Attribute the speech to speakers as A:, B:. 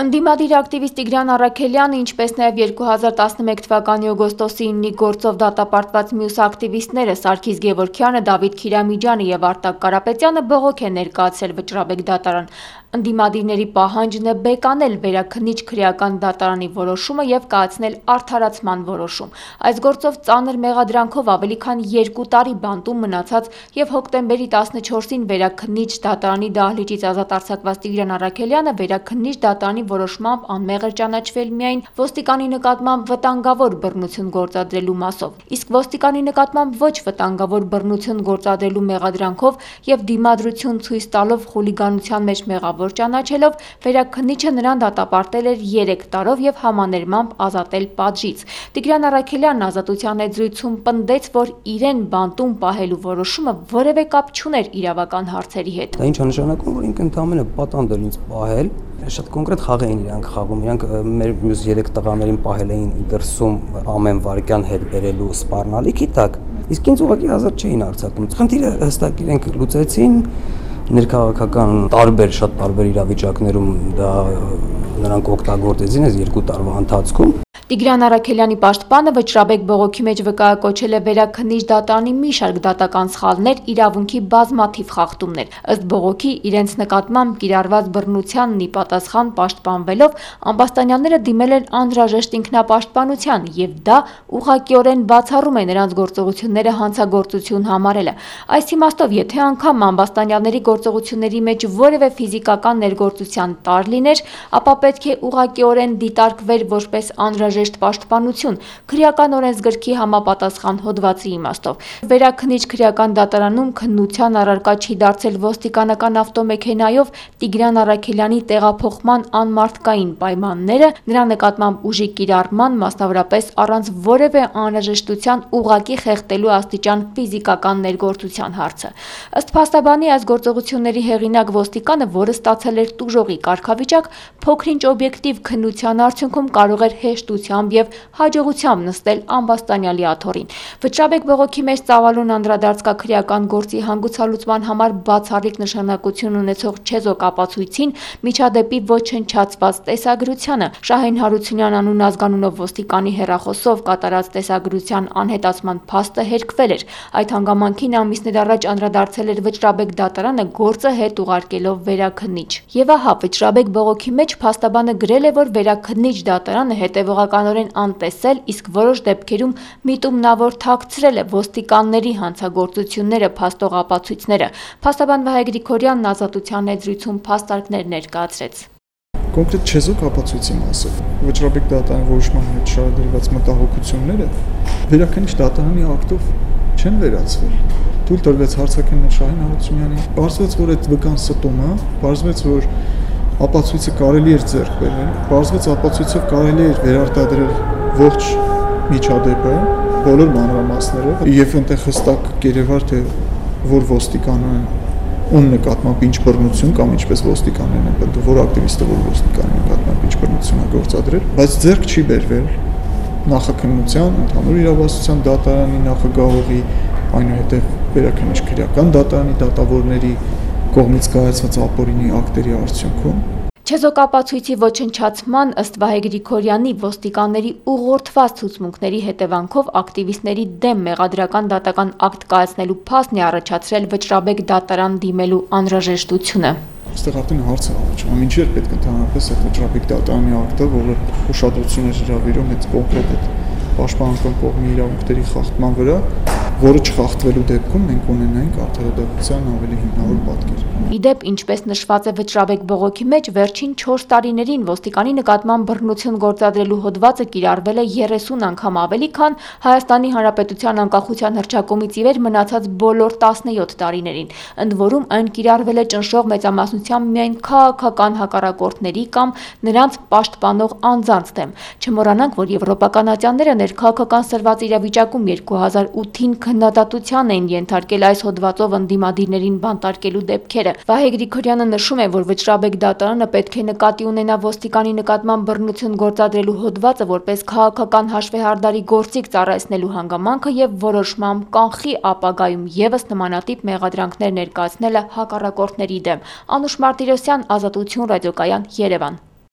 A: Ընդդիմադիր ակտիվիստ Տիգրան Առաքելյանը, ինչպես նաև 2011 թվականի օգոստոսի 9-ի գործով դատապարտված մյուս ակտիվիստները Սարգիս Գևորգյանը, Դավիթ Քիրամիջյանը և Արտակ Կարապետյանը բողոք են ներկայացրել Վճռաբեկ դատարան։ Ընդդիմադիրների պահանջն է բեկանել Վերաքննիչ քրեական դատարանի որոշումը և կայացնել արդարացման որոշում։ Այս գործով ծանր մեղադրանքով ավելի քան 2 տարի բանտում մնացած և հոկտեմբերի 14-ին Վերաքննիչ դատարանի դահլիճից ազատ արձակված Տիգրան Առաքելյանը Վերաքննիչ դատարանի որոշմամբ անմեղ էր ճանաչվել միայն ոստիկանի նկատմամբ վտանգավոր բռնություն գործադրելու մասով, իսկ ոստիկանի նկատմամբ ոչ վտանգավոր բռնություն գործադրելու մեղադրանքով և դիմադրություն ցույց տալով խուլիգանության մեջ մեղավոր ճանաչելով Վերաքննիչը նրան դատապարտել էր 3 տարով և համաներմամբ ազատել պատժից։ Տիգրան Առաքելյանն ազատության հետզրույցում պնդեց, որ իրեն բանտում պահելու որոշումը որևէ կապ չուներ իրավական հարցերի հետ։
B: Դա ինչ է նշանակում, որ ինքը ընդհանրապես պատանդ էր ինձ պահել, շատ կոնկրետ խաղ էին իրանք խաղում, իրանք մեր մյուս 3 տղաներին պահել էին դրսում ամեն վարքյան հետ բերելու սպառնալիքի տակ, իսկ ինձ ուղղակի ազատ չէին արձակում։ Խնդիրը հստակ իրենք լուծեցին, ներքաղաքական շատ տարբեր իրավիճակներում դա նրանք օգտագործեցին այս 2 տարվա ընթացքում։
A: Տիգրան Առաքելյանի պաշտպանը Վճռաբեկ բողոքի մեջ վկայակոչել է Վերաքննիչ դատարանի մի շարք դատական սխալներ, իրավունքի բազմաթիվ խախտումներ։ Ըստ բողոքի իրենց նկատմամբ կիրառված բռնությանն ի պատասխան պաշտպանվելով ամբաստանյանները դիմել են անհրաժեշտ ինքնապաշտպանության և դա ուղղակիորեն բացառում է նրանց գործողությունները հանցագործություն համարելը։ Այս իմաստով, եթե անգամ ամբաստանյանների գործողությունների մեջ որևէ ֆիզիկական ներգործության տարր լիներ, ապա պետք է ուղղակիորեն դիտարկվեր որպես անհրաժեշտ պաշտպանություն քրեական օրենսգրքի համապատասխան հոդվածի իմաստով։ Վերաքննիչ քրեական դատարանում քննության առարկա չի դարձել ոստիկանական ավտոմեքենայով Տիգրան Առաքելյանի տեղափոխման անմարդկային պայմանները, նրա նկատմամբ ուժի կիրառման, մասնավորապես առանց որևէ անհրաժեշտության ուղղակի խեղդելու աստիճան ֆիզիկական ներգործության հարցը։ Ըստ փաստաբանի, այս գործողությունների հեղինակ ոստիկանը, որը ստացել էր տուժողի կարգավիճակ, փոքր-ինչ օբյեկտիվ քննության արդյունքում կարող էր հեշտությամբ և հաջողությամբ նստել ամբաստանյալի աթոռին։ Վճռաբեկ բողոքի մեջ ծավալուն անդրադարձ կա քրեական գործի հանգուցալուծման համար բացառիկ նշանակություն ունեցող չեզոք ապացույցին, միջադեպի ոչնչացված տեսագրությանը, Շահեն Հարությունյան անուն ազգանունով ոստիկանի հեռախոսով կատարած տեսագրության անհետացման փաստը հերքվել էր։ Այդ հանգամանքին ամիսներ առաջ անդրադարձել էր Վճռաբեկ դատարանը գործը հետ ուղարկելով Վերաքննիչ։ Եվ ահա Վճռաբեկ բողոքի մեջ փաստաբանը գրել է, որ Վերաքննիչ դատարանը հետևողականորեն անտեսել, իսկ որոշ դեպքերում միտումնավոր թաքցրել է ոստիկանների հանցագործությունները փաստող ապացույցները։ Փաստաբան Վահե Գրիգորյանն ազատության հետզրույցում փաստարկներ ներկայացրեց։
C: Կոնկրետ չեզոք ապացույցի մասով Վճռաբեկ դատարանի որոշման հետ շարադրված մտահոգությունները Վերաքննիչ դատարանի ակտով չեն վերացվել։ Թույլ տրվեց հարցաքննիչ Շահեն Հարությունյանին, պարզվեց, որ այդ վկան ստում է, պարզվեց, որ ապացույցը կարելի էր ձեռք բերել, պարզվեց ապացույցով կարելի էր վերարտադրել ողջ միջադեպը, բոլոր մանրամասները, եւ այնտեղ հստակ կերևար թե որ ոստիկանը ում նկատմամբ ինչ բռնություն կամ ինչպես ոստիկաններն են պնդում, որ ակտիվիստը որ ոստիկանի նկատմամբ ինչ բռնություն է գործադրել, բայց ձեռք չի բերվել նախաքննության, ընդհանուր իրավասության դատարանի նախագահողի, այնուհետև Վերաքննիչ քրեական դատարանի դատավորների կողմից կայացված ապօրինի ակտերի արդյունքում։
A: Չեզոք ապացույցի ոչնչացման, ըստ Վահե Գրիգորյանի, ոստիկանների ուղղորդված ցուցմունքների հետևանքով ակտիվիստների դեմ մեղադրական դատական ակտ կայացնելու փաստն է առաջացրել Վճռաբեկ դատարան դիմելու անհրաժեշտությունը։
C: Այստեղ արդեն հարց է առաջանում, ինչու է պետք ընդհանրապես այդ Վճռաբեկ դատարանի ակտը, որը ուշադրություն է հրավիրում այդ կոնկրետ այդ պաշտպանական կողմի իրավունքների խախտման վրա, որը չխախտվելու դեպքում մենք ունենայինք արդարադատության ավելի հիմնավոր պատկեր։
A: Իդեպ, ինչպես նշված է Վճռաբեկ բողոքի մեջ, վերջին 4 տարիներին ոստիկանի նկատմամբ բռնություն գործադրելու հոդվածը կիրառվել է 30 անգամ ավելի, քան Հայաստանի Հանրապետության անկախության հռչակումից ի վեր մնացած բոլոր 17 տարիներին, ընդ որում այն կիրառվել է ճնշող մեծամասնությամբ միայն քաղաքական հակառակորդների կամ նրանց պաշտպանող անձանց դեմ։ Չմոռանանք, որ եվրոպական ատյանները ներքաղաքական սրված իրավիճակում 2008-ին քննադատության էին ենթարկել այս հոդվածով ընդդիմադիրներին բանտարկելու դեպքերը։ Վահե Գրիգորյանը նշում է, որ Վճռաբեկ դատարանը պետք է նկատի ունենա ոստիկանի նկատմամբ բռնություն գործադրելու հոդվածը որպես քաղաքական հաշվեհարդարի գործիք ծառայեցնելու հանգամանքը և որոշմամբ կանխի ապագայում ևս նմանատիպ մեղադրանքներ ներկայացնելը հակառակորդների դեմ։ Անուշ Մարտիրոսյան, Ազատություն ռադիոկայան, Երևան։